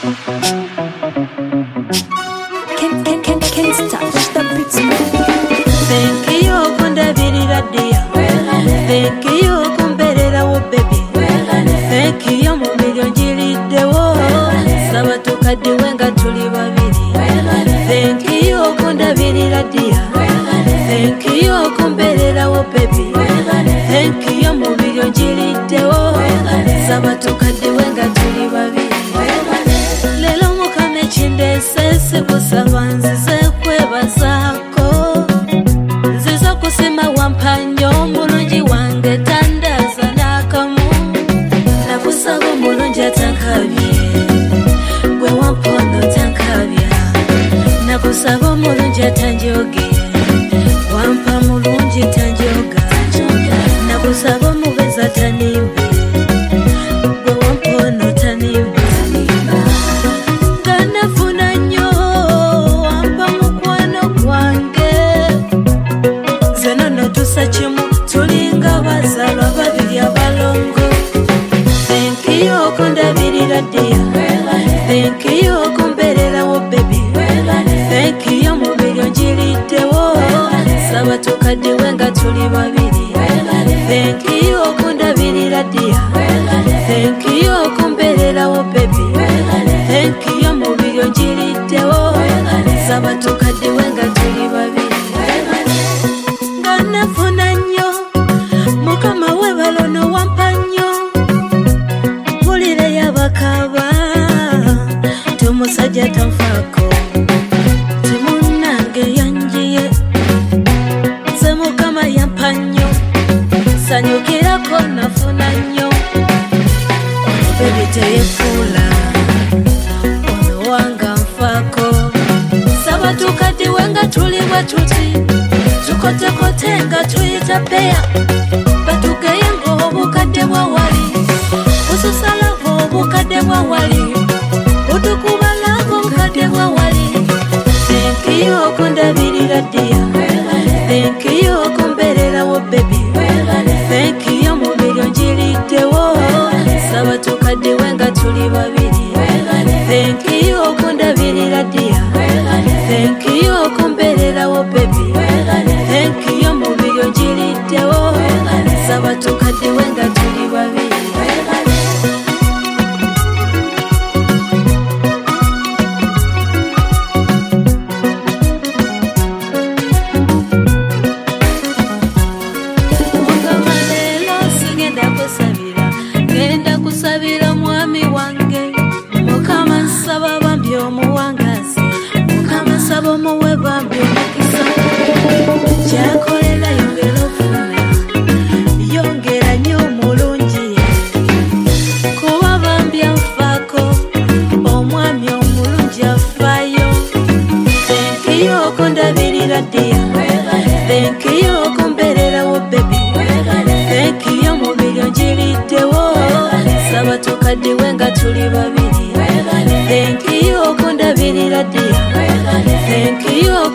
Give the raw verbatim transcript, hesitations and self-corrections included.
Can can can can stop the beats. Thank you kundabirira dear. Thank you kumberera wo baby. Thank you mu million jiriddewo. Saba tukaddiwe nga tuli babiri. Thank you kundabirira dear. Thank you kumberera wo baby. Thank you mu million jiriddewo. Saba tukaddiwe nga tuli babiri. Lelo mukame chindese sikusaba nzize kwebazaako. Nziza kusima wampanyo mulungi wange tandaza n'akamu. Nakusaba omulungi atankabye gwe wampono tankabya. Nakusaba omulungi atanjoge wampa mulungi tanjoga. Nakusaba omubezi atanimbe gwe wampono tanimba. Ganafuna nnyo wampa mukwano gwange. Zeno notusa kimu tulinga bazalwa babiri abalongo. Thank you kundabirira dear. Thank you kumberera wo baby. Thank you mu million jiriddewo. Saba tukaddiwe nga tuli babiri. Thank you kundabirira dear. Thank you kumberera wo baby. Thank you mu million jiriddewo. Saba tukaddiwe nga tuli babiri. Ganafuna nnyo mukama webalo nowampa nnyo. Mpulira yabakaba tomusajja tanfaako. Timunange yanjiye nze mukama yampa nnyo. Sanyukirako nafuna nnyo. Ono bebi teyefuula ono wanga nfaako. Saba tukaddiwe nga tuli bwe tuti. Tukotekote nga tuyita peya. Batugeye ng'obukadde bwa wali. Ususalako obukadde bwa wali. Utukubalako obukadde bwa wali. Thank you kundabirira dear. Thank you kumberera wo baby. Thank you mu million jiriddewo. Saba tukaddiwe nga tuli babiri. Thank you kundabirira dear. Thank you kumberera wo baby. Thank you mu million jiriddewo. Saba tukaddiwe nga tuli babiri. Mukama leero sigenda kusabira, ngenda kusabira mwami wange. Mukama nsaba bambi omuwangazi. Mukama nsaba omuwe bambi omukisa. Kyakolera yongera ofuna, yongera nnyo omulungi. Kuba bambi anfaako, omwami omulungi afaayo. Thank you kundabirira dear. Thank you kumberera wo baby. Thank you mu million jiriddewo. Saba tukaddiwe nga tuli babiri. Thank you kundabirira dear. Thank you